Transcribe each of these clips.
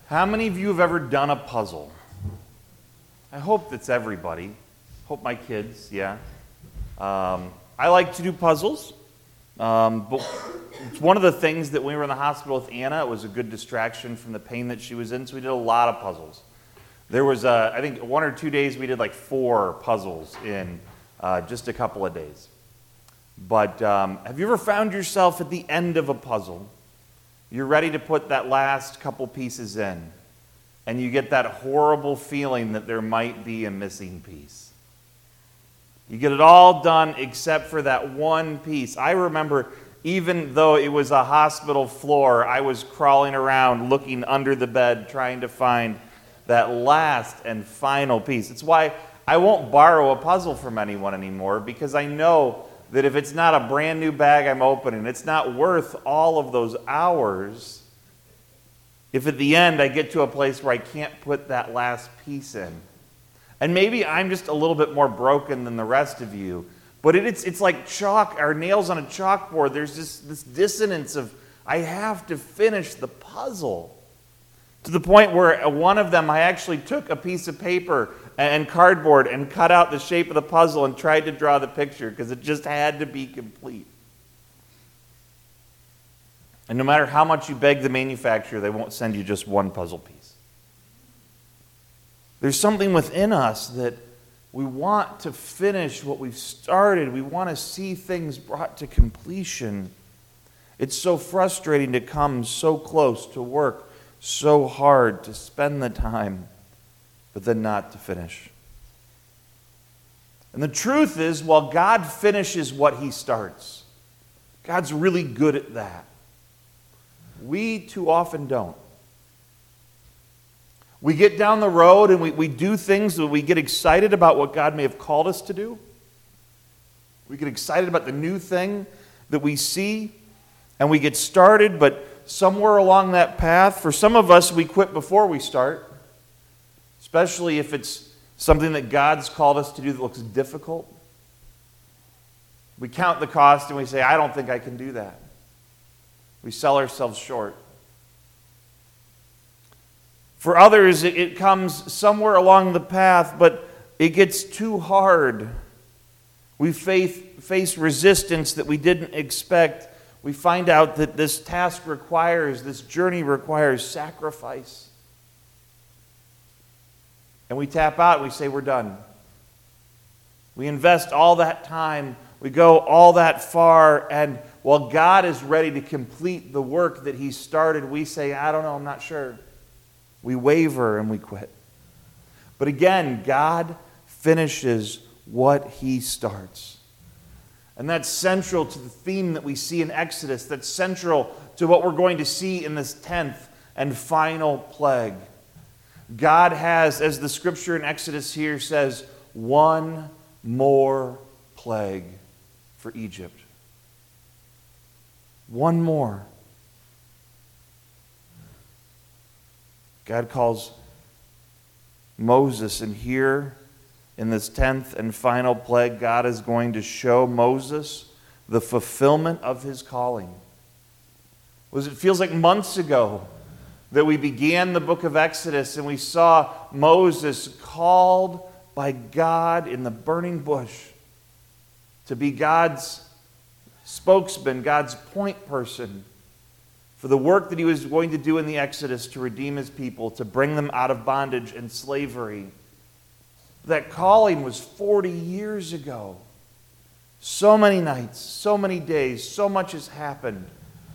How many of you have ever done a puzzle? I hope that's everybody. Hope my kids, yeah. I like to do puzzles, but it's one of the things that when we were in the hospital with Anna, it was a good distraction from the pain that she was in, so we did a lot of puzzles. There was, I think, 1 or 2 days we did like 4 puzzles in just a couple of days. But have you ever found yourself at the end of a puzzle? You're ready to put that last couple pieces in, and you get that horrible feeling that there might be a missing piece. You get it all done except for that one piece. I remember, even though it was a hospital floor, I was crawling around looking under the bed trying to find that last and final piece. It's why I won't borrow a puzzle from anyone anymore, because I know that if it's not a brand new bag I'm opening, it's not worth all of those hours if at the end I get to a place where I can't put that last piece in. And maybe I'm just a little bit more broken than the rest of you, but it's like chalk or nails on a chalkboard. There's this dissonance of, I have to finish the puzzle. To the point where one of them, I actually took a piece of paper and cardboard and cut out the shape of the puzzle and tried to draw the picture because it just had to be complete. And no matter how much you beg the manufacturer, they won't send you just one puzzle piece. There's something within us that we want to finish what we've started. We want to see things brought to completion. It's so frustrating to come so close, to work so hard, to spend the time, but then not to finish. And the truth is, while God finishes what He starts, God's really good at that. We too often don't. We get down the road and we do things that we get excited about what God may have called us to do. We get excited about the new thing that we see, and we get started, but somewhere along that path, for some of us, we quit before we start, especially if it's something that God's called us to do that looks difficult. We count the cost and we say, I don't think I can do that. We sell ourselves short. For others, it comes somewhere along the path, but it gets too hard. We face resistance that we didn't expect. We find out that this journey requires sacrifice. And we tap out and we say, we're done. We invest all that time, we go all that far, and while God is ready to complete the work that He started, we say, I don't know, I'm not sure. We waver and we quit. But again, God finishes what He starts. And that's central to the theme that we see in Exodus. That's central to what we're going to see in this 10th and final plague. God has, as the scripture in Exodus here says, one more plague for Egypt. One more. God calls Moses, and here in this 10th and final plague, God is going to show Moses the fulfillment of his calling. It feels like months ago that we began the book of Exodus and we saw Moses called by God in the burning bush to be God's spokesman, God's point person for the work that He was going to do in the Exodus to redeem His people, to bring them out of bondage and slavery. That calling was 40 years ago. So many nights, so many days, so much has happened.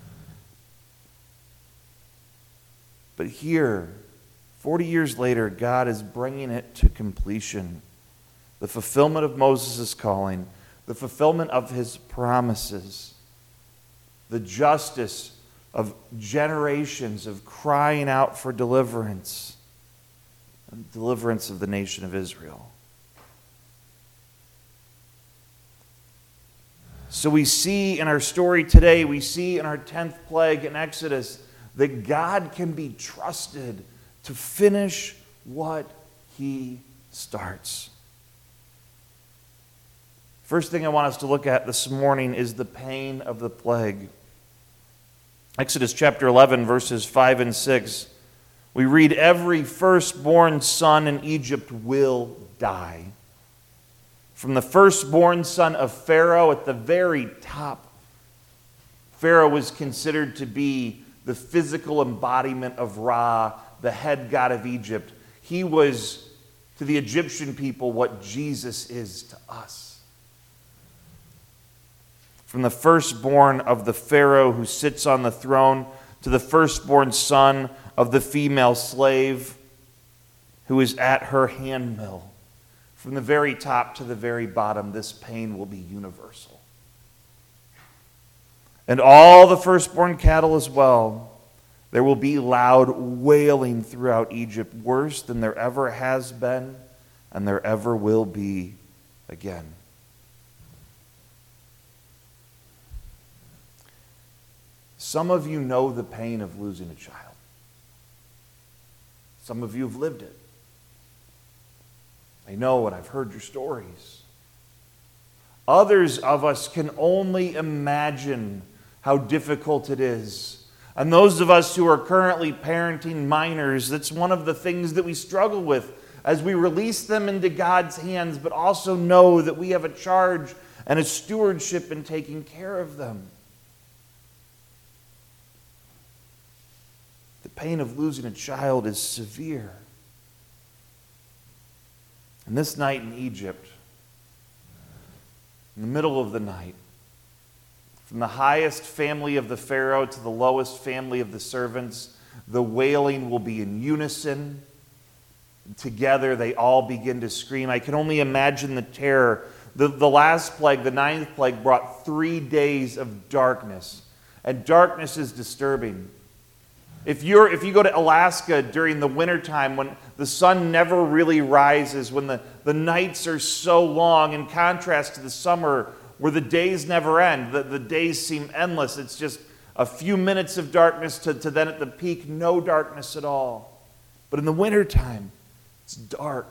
But here, 40 years later, God is bringing it to completion. The fulfillment of Moses' calling, the fulfillment of his promises, the justice of generations of crying out for deliverance, and deliverance of the nation of Israel. So we see in our story today, we see in our 10th plague in Exodus, that God can be trusted to finish what He starts. First thing I want us to look at this morning is the pain of the plague. Exodus chapter 11, verses 5 and 6. We read, every firstborn son in Egypt will die. From the firstborn son of Pharaoh at the very top. Pharaoh was considered to be the physical embodiment of Ra, the head god of Egypt. He was to the Egyptian people what Jesus is to us. From the firstborn of the Pharaoh who sits on the throne to the firstborn son of the female slave who is at her handmill. From the very top to the very bottom, this pain will be universal. And all the firstborn cattle as well. There will be loud wailing throughout Egypt, worse than there ever has been and there ever will be again. Some of you know the pain of losing a child. Some of you have lived it. I know and I've heard your stories. Others of us can only imagine how difficult it is. And those of us who are currently parenting minors, that's one of the things that we struggle with as we release them into God's hands, but also know that we have a charge and a stewardship in taking care of them. The pain of losing a child is severe. And this night in Egypt, in the middle of the night, from the highest family of the Pharaoh to the lowest family of the servants, the wailing will be in unison. Together they all begin to scream. I can only imagine the terror. The last plague, the 9th plague, brought 3 days of darkness. And darkness is disturbing. If you go to Alaska during the wintertime when the sun never really rises, when the nights are so long, in contrast to the summer where the days never end, the days seem endless. It's just a few minutes of darkness to then at the peak, no darkness at all. But in the wintertime, it's dark.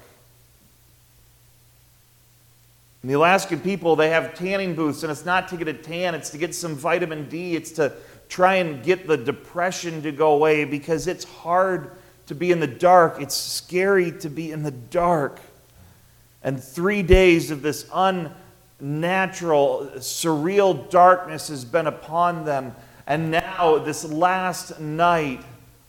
And the Alaskan people, they have tanning booths, and it's not to get a tan, it's to get some vitamin D. It's to try and get the depression to go away because it's hard to be in the dark. It's scary to be in the dark. And 3 days of this unnatural, surreal darkness has been upon them. And now, this last night,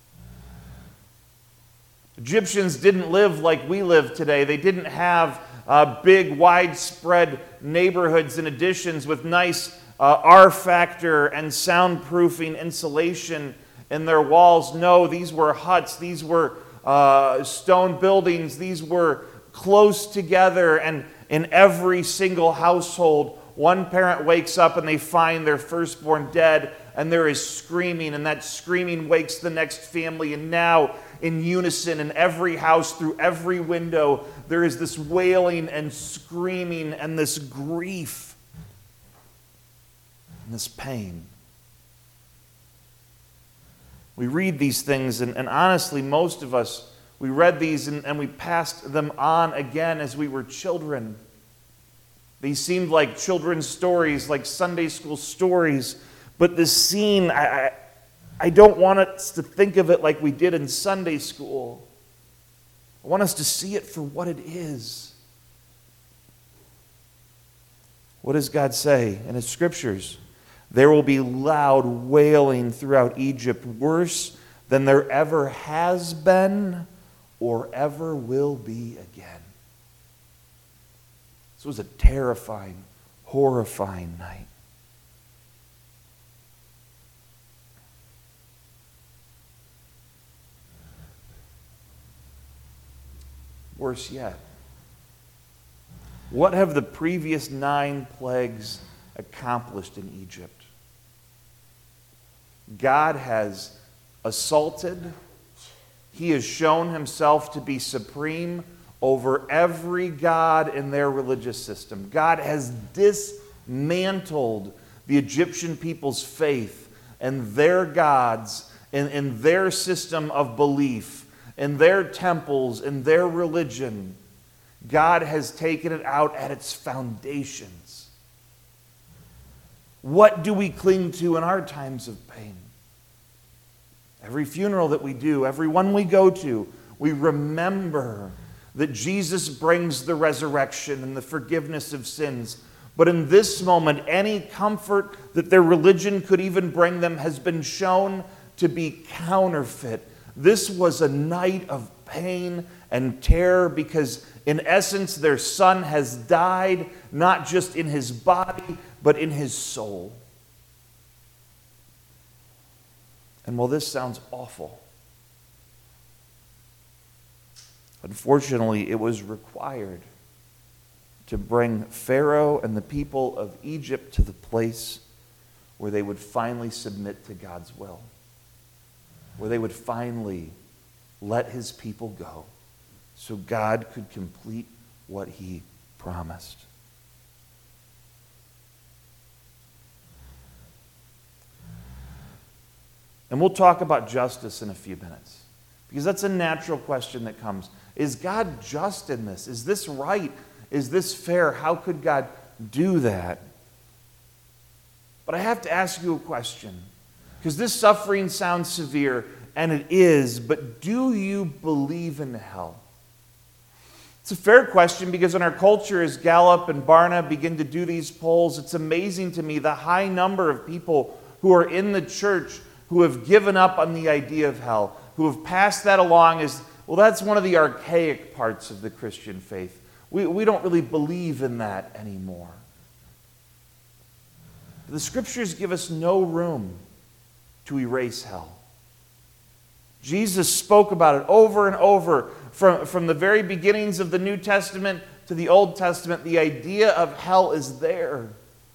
Egyptians didn't live like we live today. They didn't have big, widespread neighborhoods and additions with nice R-factor and soundproofing insulation in their walls. No, these were huts. These were stone buildings. These were close together. And in every single household, one parent wakes up and they find their firstborn dead, and there is screaming, and that screaming wakes the next family. And now, in unison, in every house, through every window, there is this wailing and screaming and this grief and this pain. We read these things, and honestly, most of us, we read these and we passed them on again as we were children. These seemed like children's stories, like Sunday school stories. But this scene, I don't want us to think of it like we did in Sunday school. I want us to see it for what it is. What does God say in His Scriptures? There will be loud wailing throughout Egypt, worse than there ever has been or ever will be again. This was a terrifying, horrifying night. Worse yet, what have the previous 9 plagues accomplished in Egypt? God has assaulted. He has shown Himself to be supreme over every god in their religious system. God has dismantled the Egyptian people's faith and their gods and their system of belief, in their temples, in their religion. God has taken it out at its foundations. What do we cling to in our times of pain? Every funeral that we do, every one we go to, we remember that Jesus brings the resurrection and the forgiveness of sins. But in this moment, any comfort that their religion could even bring them has been shown to be counterfeit. This was a night of pain and terror because, in essence, their son has died, not just in his body, but in his soul. And while this sounds awful, unfortunately, it was required to bring Pharaoh and the people of Egypt to the place where they would finally submit to God's will, where they would finally let his people go so God could complete what he promised. And we'll talk about justice in a few minutes, because that's a natural question that comes. Is God just in this? Is this right? Is this fair? How could God do that? But I have to ask you a question, because this suffering sounds severe, and it is, but do you believe in hell? It's a fair question, because in our culture, as Gallup and Barna begin to do these polls, it's amazing to me the high number of people who are in the church who have given up on the idea of hell, who have passed that along as, well, that's one of the archaic parts of the Christian faith. We don't really believe in that anymore. The Scriptures give us no room to erase hell. Jesus spoke about it over and over from the very beginnings of the New Testament to the Old Testament. The idea of hell is there.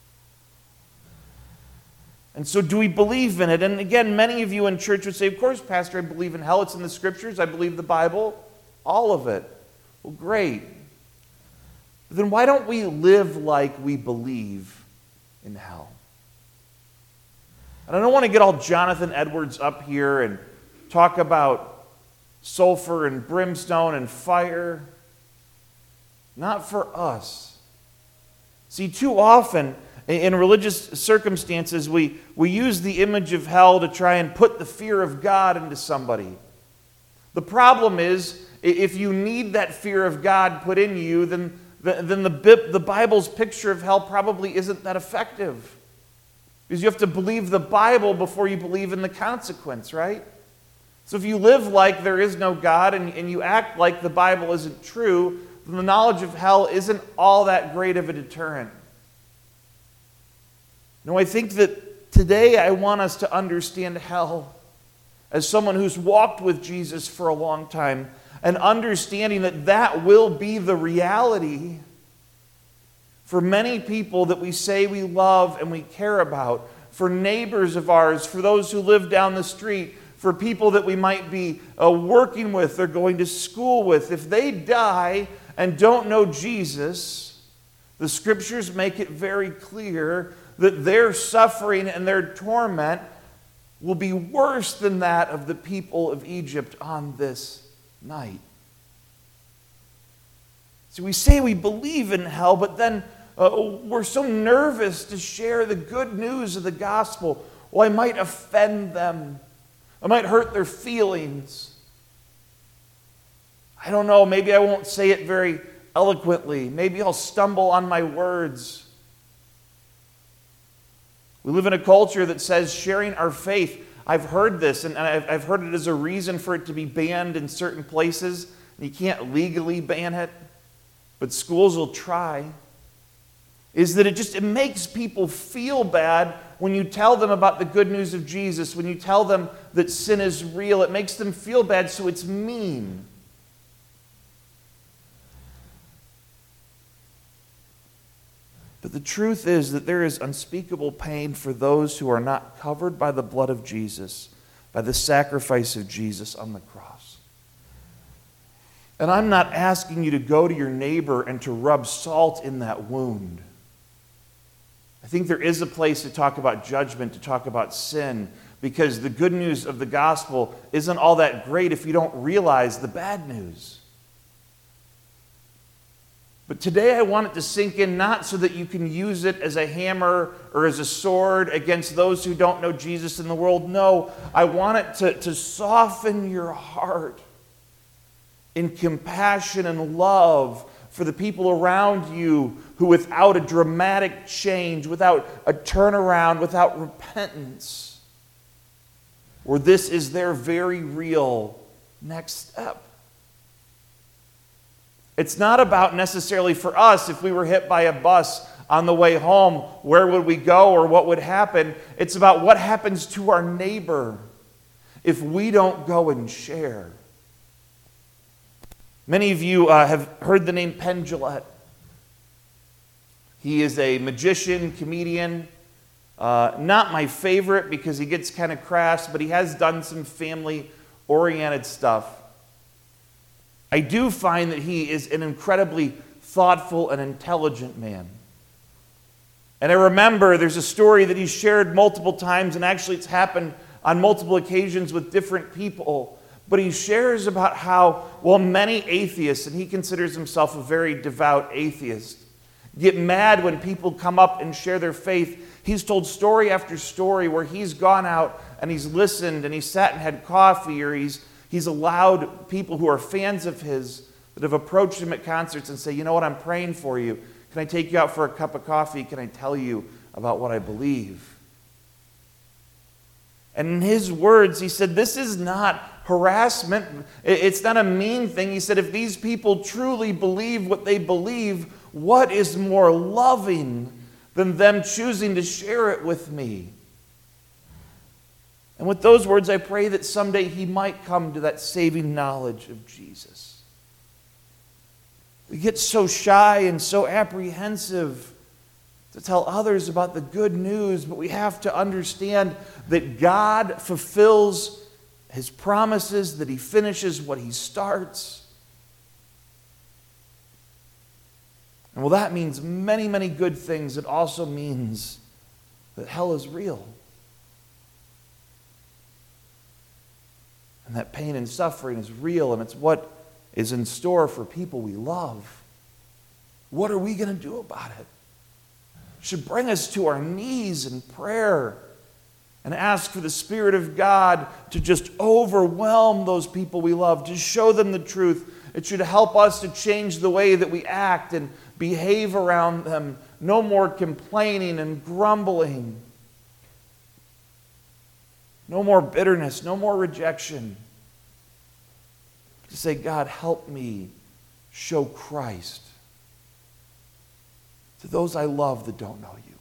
And so do we believe in it? And again, many of you in church would say, of course, Pastor, I believe in hell. It's in the Scriptures. I believe the Bible. All of it. Well, great. But then why don't we live like we believe in hell? And I don't want to get all Jonathan Edwards up here and talk about sulfur and brimstone and fire. Not for us. See, too often in religious circumstances, we use the image of hell to try and put the fear of God into somebody. The problem is, if you need that fear of God put in you, then the Bible's picture of hell probably isn't that effective. Because you have to believe the Bible before you believe in the consequence, right? So if you live like there is no God and you act like the Bible isn't true, then the knowledge of hell isn't all that great of a deterrent. No, I think that today I want us to understand hell as someone who's walked with Jesus for a long time, and understanding that that will be the reality for many people that we say we love and we care about, for neighbors of ours, for those who live down the street, for people that we might be working with or going to school with. If they die and don't know Jesus, the Scriptures make it very clear that their suffering and their torment will be worse than that of the people of Egypt on this night. So we say we believe in hell, but then we're so nervous to share the good news of the gospel. Well, I might offend them. I might hurt their feelings. I don't know, maybe I won't say it very eloquently. Maybe I'll stumble on my words. We live in a culture that says sharing our faith, I've heard this, and I've heard it as a reason for it to be banned in certain places. You can't legally ban it, but schools will try. Is that it makes people feel bad when you tell them about the good news of Jesus, when you tell them that sin is real. It makes them feel bad, so it's mean. But the truth is that there is unspeakable pain for those who are not covered by the blood of Jesus, by the sacrifice of Jesus on the cross. And I'm not asking you to go to your neighbor and to rub salt in that wound. I think there is a place to talk about judgment, to talk about sin, because the good news of the gospel isn't all that great if you don't realize the bad news. But today I want it to sink in, not so that you can use it as a hammer or as a sword against those who don't know Jesus in the world. No, I want it to soften your heart in compassion and love for the people around you who, without a dramatic change, without a turnaround, without repentance, or this is their very real next step. It's not about necessarily for us, if we were hit by a bus on the way home, where would we go or what would happen? It's about what happens to our neighbor if we don't go and share. Many of you have heard the name Penn Jillette. He is a magician, comedian. Not my favorite because he gets kind of crass, but he has done some family-oriented stuff. I do find that he is an incredibly thoughtful and intelligent man. And I remember there's a story that he's shared multiple times, and actually it's happened on multiple occasions with different people. But he shares about how, many atheists, and he considers himself a very devout atheist, get mad when people come up and share their faith. He's told story after story where he's gone out and he's listened and he's sat and had coffee, or he's allowed people who are fans of his that have approached him at concerts and say, you know what, I'm praying for you. Can I take you out for a cup of coffee? Can I tell you about what I believe? And in his words, he said, this is not harassment. It's not a mean thing. He said, if these people truly believe what they believe, what is more loving than them choosing to share it with me? And with those words, I pray that someday he might come to that saving knowledge of Jesus. We get so shy and so apprehensive to tell others about the good news, but we have to understand that God fulfills his promises, that he finishes what he starts. And while that means many, many good things, it also means that hell is real. And that pain and suffering is real, and it's what is in store for people we love. What are we going to do about it? It should bring us to our knees in prayer and ask for the Spirit of God to just overwhelm those people we love, to show them the truth. It should help us to change the way that we act and behave around them. No more complaining and grumbling. No more bitterness, no more rejection. To say, God, help me show Christ to those I love that don't know you.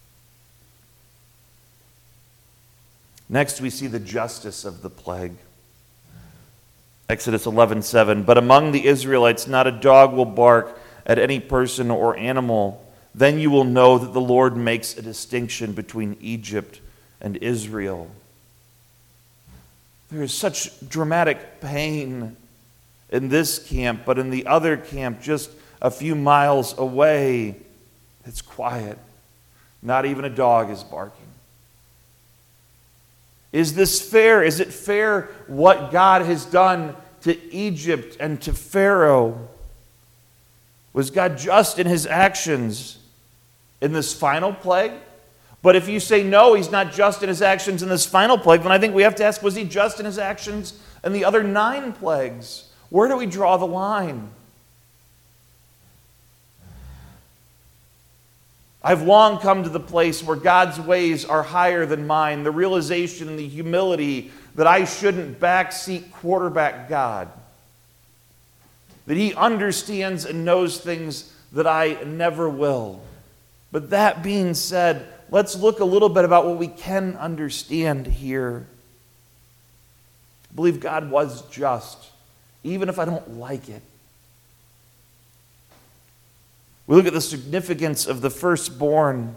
Next, we see the justice of the plague. Exodus 11:7. But among the Israelites not a dog will bark at any person or animal. Then you will know that the Lord makes a distinction between Egypt and Israel. There is such dramatic pain in this camp, but in the other camp, just a few miles away, it's quiet. Not even a dog is barking. Is this fair? Is it fair what God has done to Egypt and to Pharaoh? Was God just in his actions in this final plague? But if you say no, he's not just in his actions in this final plague, then I think we have to ask, was he just in his actions in the other 9 plagues? Where do we draw the line? I've long come to the place where God's ways are higher than mine, the realization and the humility that I shouldn't backseat quarterback God, that he understands and knows things that I never will. But that being said, let's look a little bit about what we can understand here. I believe God was just, even if I don't like it. We look at the significance of the firstborn.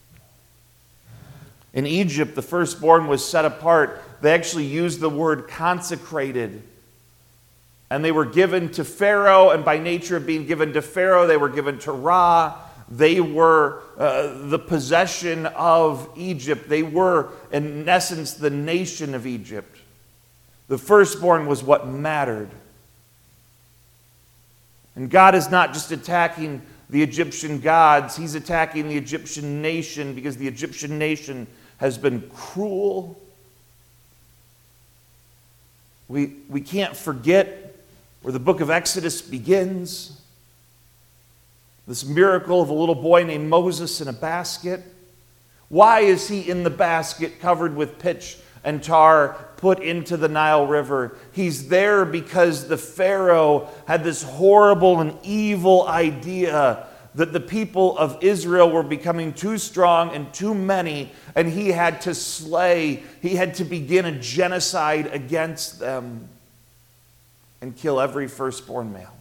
In Egypt, the firstborn was set apart. They actually used the word consecrated. And they were given to Pharaoh, and by nature of being given to Pharaoh, they were given to Ra. They were the possession of Egypt. They were, in essence, the nation of Egypt. The firstborn was what mattered. And God is not just attacking the Egyptian gods, he's attacking the Egyptian nation because the Egyptian nation has been cruel. We can't forget where the book of Exodus begins. This miracle of a little boy named Moses in a basket. Why is he in the basket covered with pitch and tar put into the Nile River? He's there because the Pharaoh had this horrible and evil idea that the people of Israel were becoming too strong and too many, and he had to begin a genocide against them and kill every firstborn male.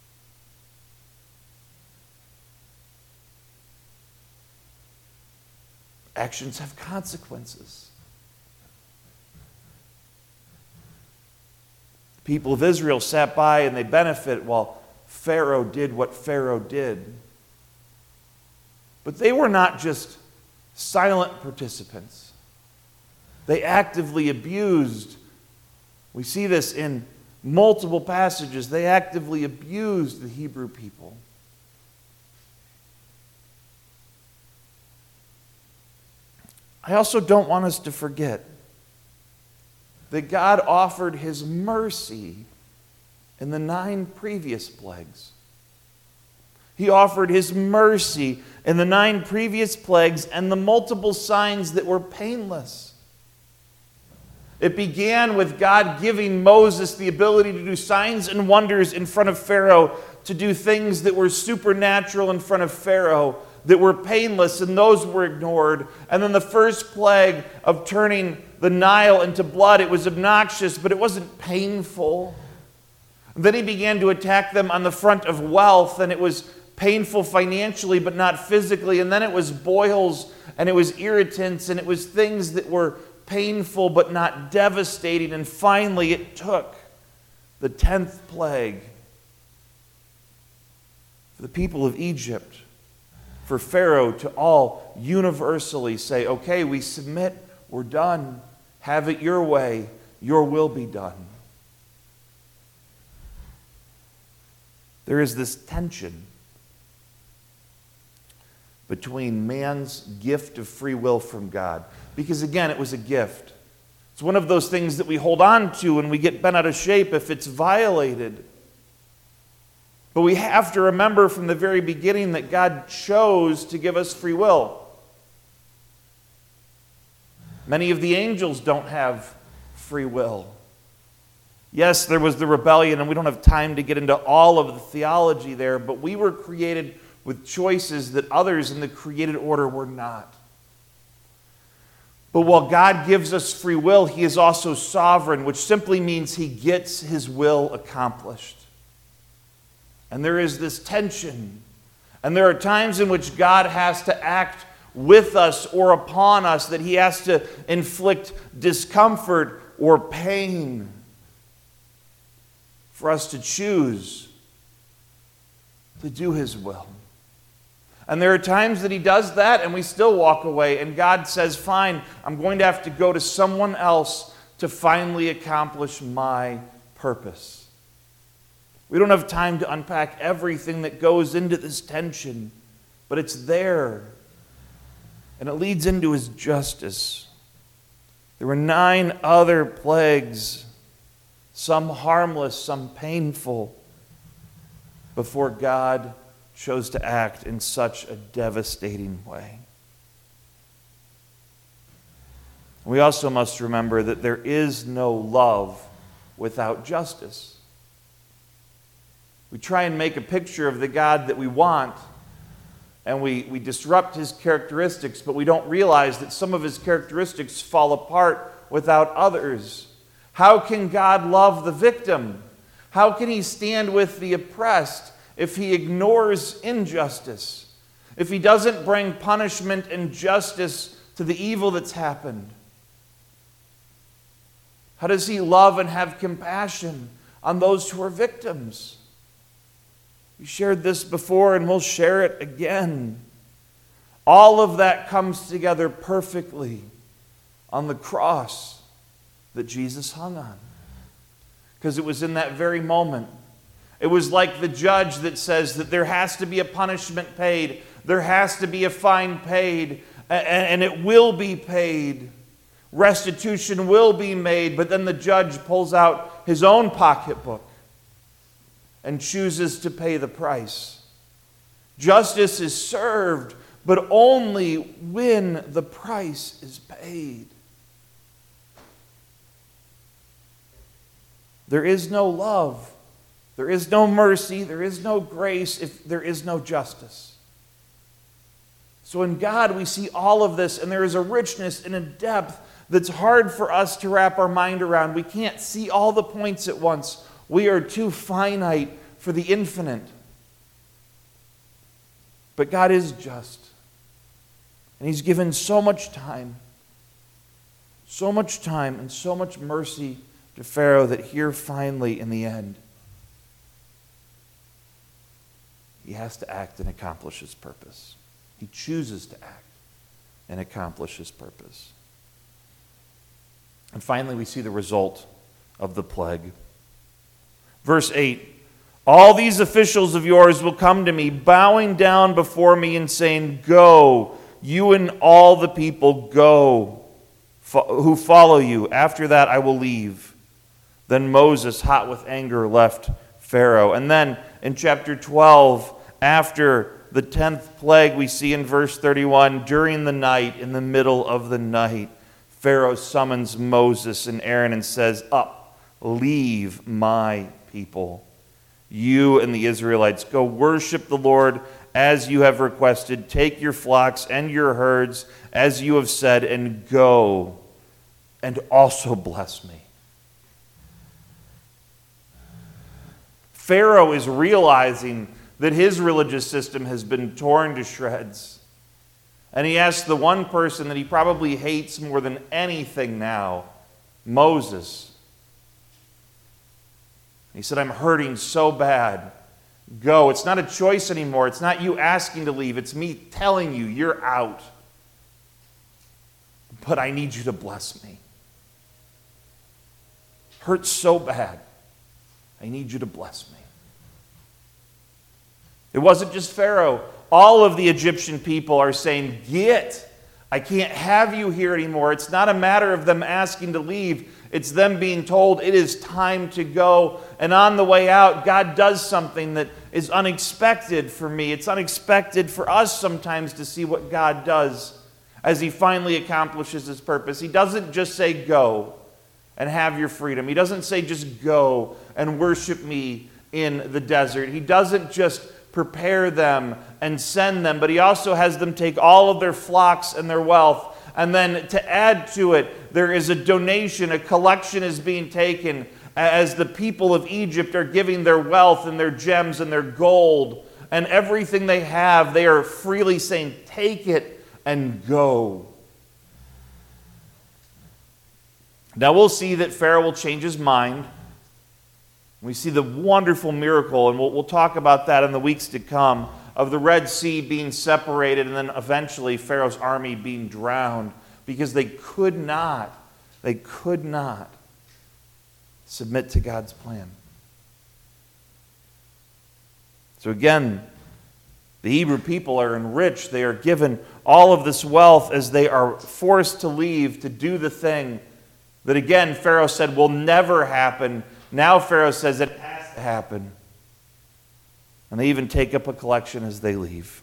Actions have consequences. The people of Israel sat by and they benefit while Pharaoh did what Pharaoh did. But they were not just silent participants. They actively abused. We see this in multiple passages. They actively abused the Hebrew people. I also don't want us to forget that God offered his mercy in the 9 previous plagues. He offered his mercy in the 9 previous plagues and the multiple signs that were painless. It began with God giving Moses the ability to do signs and wonders in front of Pharaoh, to do things that were supernatural in front of Pharaoh, that were painless, and those were ignored. And then the first plague of turning the Nile into blood, it was obnoxious, but it wasn't painful. And then he began to attack them on the front of wealth, and it was painful financially, but not physically. And then it was boils, and it was irritants, and it was things that were painful, but not devastating. And finally, it took the 10th plague for the people of Egypt, for Pharaoh to all universally say, okay, we submit, we're done. Have it your way, your will be done. There is this tension between man's gift of free will from God. Because again, it was a gift. It's one of those things that we hold on to and we get bent out of shape if it's violated. But we have to remember from the very beginning that God chose to give us free will. Many of the angels don't have free will. Yes, there was the rebellion, and we don't have time to get into all of the theology there, but we were created with choices that others in the created order were not. But while God gives us free will, he is also sovereign, which simply means he gets his will accomplished. And there is this tension. And there are times in which God has to act with us or upon us, that he has to inflict discomfort or pain for us to choose to do his will. And there are times that he does that and we still walk away, and God says, fine, I'm going to have to go to someone else to finally accomplish my purpose. We don't have time to unpack everything that goes into this tension, but it's there. And it leads into his justice. There were 9 other plagues, some harmless, some painful, before God chose to act in such a devastating way. We also must remember that there is no love without justice. We try and make a picture of the God that we want, and we disrupt his characteristics, but we don't realize that some of his characteristics fall apart without others. How can God love the victim? How can he stand with the oppressed if he ignores injustice? If he doesn't bring punishment and justice to the evil that's happened? How does he love and have compassion on those who are victims? We shared this before and we'll share it again. All of that comes together perfectly on the cross that Jesus hung on. Because it was in that very moment, It was like the judge that says that there has to be a punishment paid, there has to be a fine paid, and it will be paid. Restitution will be made, but then the judge pulls out his own pocketbook and chooses to pay the price. Justice is served, but only when the price is paid. There is no love, there is no mercy, there is no grace if there is no justice. So in God we see all of this, and there is a richness and a depth that's hard for us to wrap our mind around. We can't see all the points at once. We are too finite for the infinite. But God is just. And He's given so much time and so much mercy to Pharaoh that here finally in the end, he has to act and accomplish his purpose. He chooses to act and accomplish his purpose. And finally, we see the result of the plague. Verse 8, all these officials of yours will come to me, bowing down before me and saying, go, you and all the people, go, who follow you. After that, I will leave. Then Moses, hot with anger, left Pharaoh. And then in chapter 12, after the 10th plague, we see in verse 31, during the night, in the middle of the night, Pharaoh summons Moses and Aaron and says, up, leave my people. You and the Israelites, go worship the Lord as you have requested. Take your flocks and your herds as you have said, and go, and also bless me. Pharaoh is realizing that his religious system has been torn to shreds. And he asks the one person that he probably hates more than anything now, Moses. He said, I'm hurting so bad. Go. It's not a choice anymore. It's not you asking to leave. It's me telling you, you're out. But I need you to bless me. Hurts so bad. I need you to bless me. It wasn't just Pharaoh. All of the Egyptian people are saying, get. I can't have you here anymore. It's not a matter of them asking to leave. It's them being told it is time to go. And on the way out, God does something that is unexpected for me. It's unexpected for us sometimes to see what God does as He finally accomplishes His purpose. He doesn't just say go and have your freedom. He doesn't say just go and worship me in the desert. He doesn't just prepare them and send them, but He also has them take all of their flocks and their wealth. And then to add to it, there is a donation, a collection is being taken as the people of Egypt are giving their wealth and their gems and their gold and everything they have. They are freely saying, take it and go. Now we'll see that Pharaoh will change his mind. We see the wonderful miracle, and we'll talk about that in the weeks to come, of the Red Sea being separated and then eventually Pharaoh's army being drowned because they could not submit to God's plan. So again, the Hebrew people are enriched. They are given all of this wealth as they are forced to leave to do the thing that, again, Pharaoh said will never happen. Now Pharaoh says it has to happen. And they even take up a collection as they leave.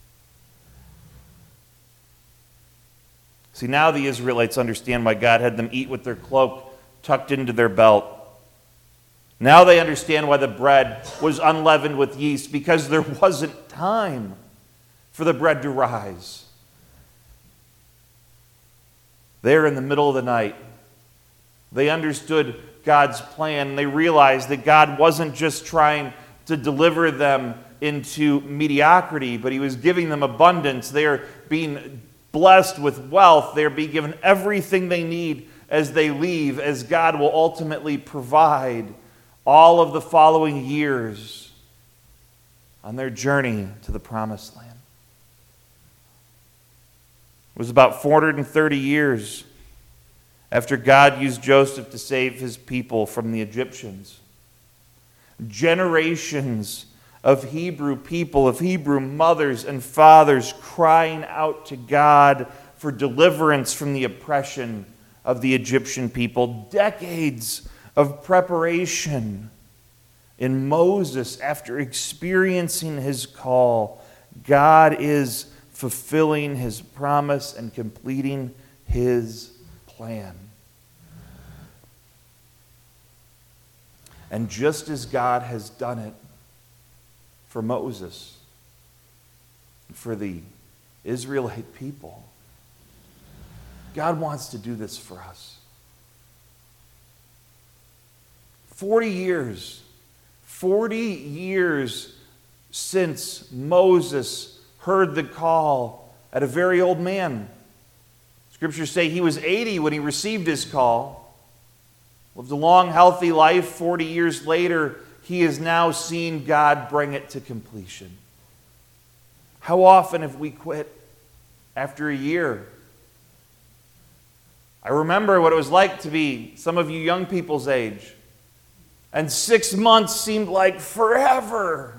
See, now the Israelites understand why God had them eat with their cloak tucked into their belt. Now they understand why the bread was unleavened with yeast, because there wasn't time for the bread to rise. There in the middle of the night, they understood God's plan. They realized that God wasn't just trying to deliver them into mediocrity, but He was giving them abundance. They are being blessed with wealth. They are being given everything they need as they leave, as God will ultimately provide all of the following years on their journey to the Promised Land. It was about 430 years after God used Joseph to save His people from the Egyptians. Generations of Hebrew people, of Hebrew mothers and fathers crying out to God for deliverance from the oppression of the Egyptian people. Decades of preparation. In Moses, after experiencing his call, God is fulfilling his promise and completing his plan. And just as God has done it for Moses, for the Israelite people, God wants to do this for us. 40 years since Moses heard the call at a very old man. Scriptures say he was 80 when he received his call. Lived a long, healthy life. 40 years later, he has now seen God bring it to completion. How often have we quit after a year? I remember what it was like to be some of you young people's age. And 6 months seemed like forever.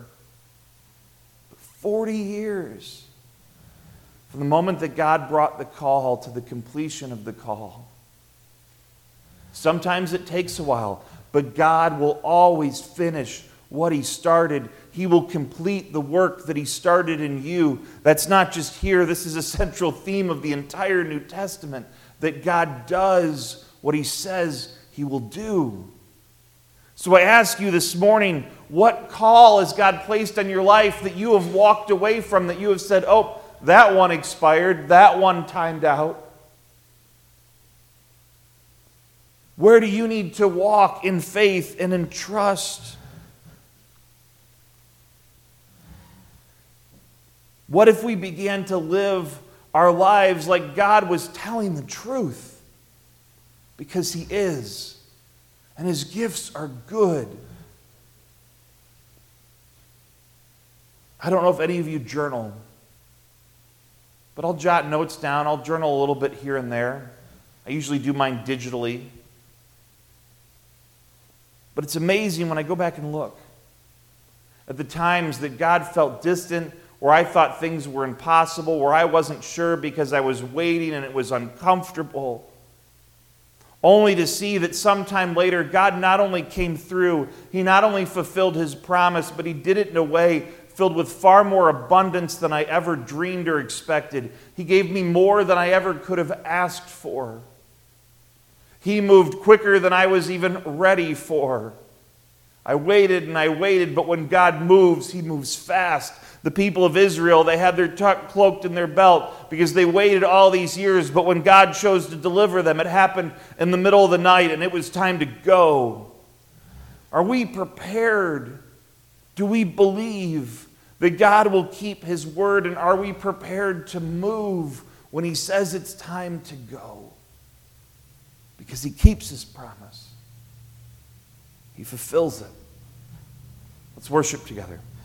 40 years from the moment that God brought the call to the completion of the call. Sometimes it takes a while, but God will always finish what He started. He will complete the work that He started in you. That's not just here. This is a central theme of the entire New Testament, that God does what He says He will do. So I ask you this morning, what call has God placed on your life that you have walked away from, that you have said, oh, that one expired, that one timed out? Where do you need to walk in faith and in trust? What if we began to live our lives like God was telling the truth? Because He is. And His gifts are good. I don't know if any of you journal, but I'll jot notes down. I'll journal a little bit here and there. I usually do mine digitally. But it's amazing when I go back and look at the times that God felt distant, where I thought things were impossible, where I wasn't sure because I was waiting and it was uncomfortable. Only to see that sometime later, God not only came through, He not only fulfilled His promise, but He did it in a way filled with far more abundance than I ever dreamed or expected. He gave me more than I ever could have asked for. He moved quicker than I was even ready for. I waited and I waited, but when God moves, He moves fast. The people of Israel, they had their tuck cloaked in their belt because they waited all these years, but when God chose to deliver them, it happened in the middle of the night and it was time to go. Are we prepared? Do we believe that God will keep His word, and are we prepared to move when He says it's time to go? Because He keeps His promise. He fulfills it. Let's worship together.